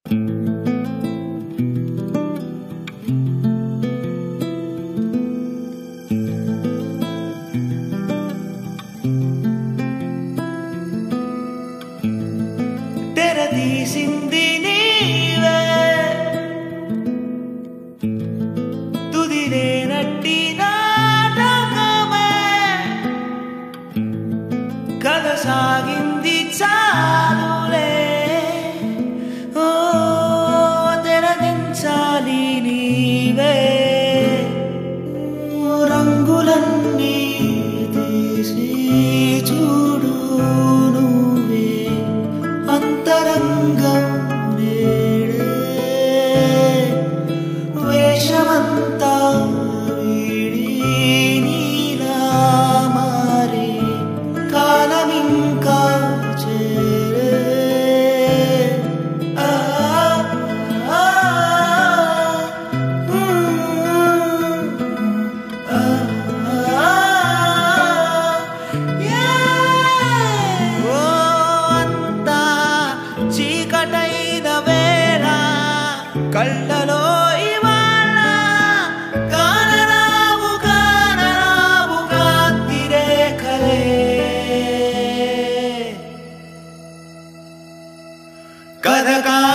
తెరదీసింది నీవే తుదిలేనట్టి నాటకమే కథ సాగింది చాలులే ఓ తెరదించాలి నీవే రంగులన్నీ తీసి చూడు నువ్వే అంతరంగం నేడే వేషమంతా వీడి నీలా మారే కాలమింకా చేరే చీకటైన వేళ కళ్ళలో ఇవాళ కానరావు కాంతి రేఖలే కథ